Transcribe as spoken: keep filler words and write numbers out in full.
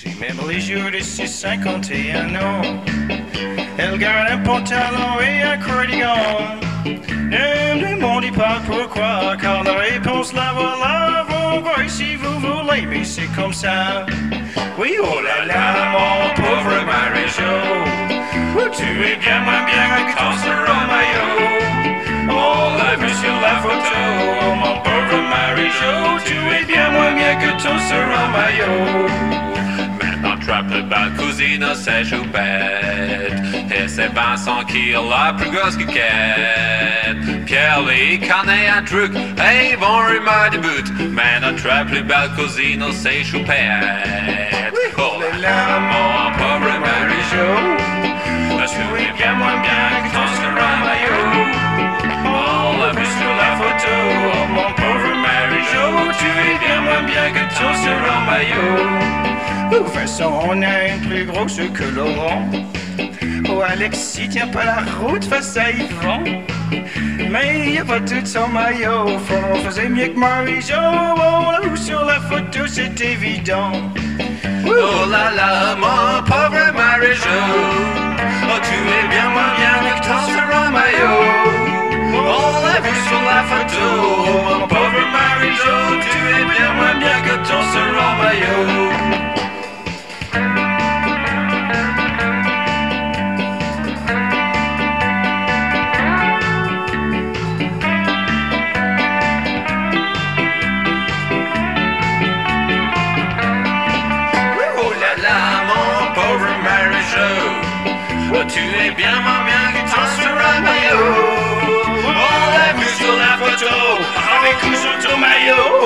C'est même les jours de ses cinquante et un ans. Elle garde un pantalon et un cardigan. Ne me demandez pas pourquoi, car la réponse la voilà. Vous voyez si vous voulez, mais c'est comme ça. Oui, oh là là, mon pauvre Marie-Jo, oh, tu es bien moins bien que ton surnom maillot. On l'a vu sur la photo, oh, mon pauvre Marie-Jo, tu es bien moins bien que ton surnom maillot. Maintenant trappe le bal, cousine sèche ou bête. Et c'est Vincent qui est la plus grosse guiquette. Pierre Lee, Canet, un truc, et ils vont remarquer du but. Maintenant trappe le bal, cousine sèche ou bête. Oh là là, mon pauvre Marie-Jo, tu es bien moins bien que ton surnom maillot. On l'a vu sur la photo, oh, mon pauvre Marie-Jo, tu es bien moins bien que ton surnom maillot. Oh, Vincent, on a une plus grosse que Laurent. Oh, Alexis tient pas la route face à Yvan. Mais y a pas tout son maillot, on faisait mieux que Marie-Jo. On l'a vu sur la photo, c'est évident. Oh là là, mon pauvre Marie-Jo, oh, tu es bien moins bien que ton surnom maillot. On l'a vu sur la photo, oh, mon pauvre Marie-Jo, tu es bien moins bien que ton surnom maillot. Oh, tu es bien moins bien que ton surnom maillot. On l'a vu sur la photo, avec ou sur ton maillot.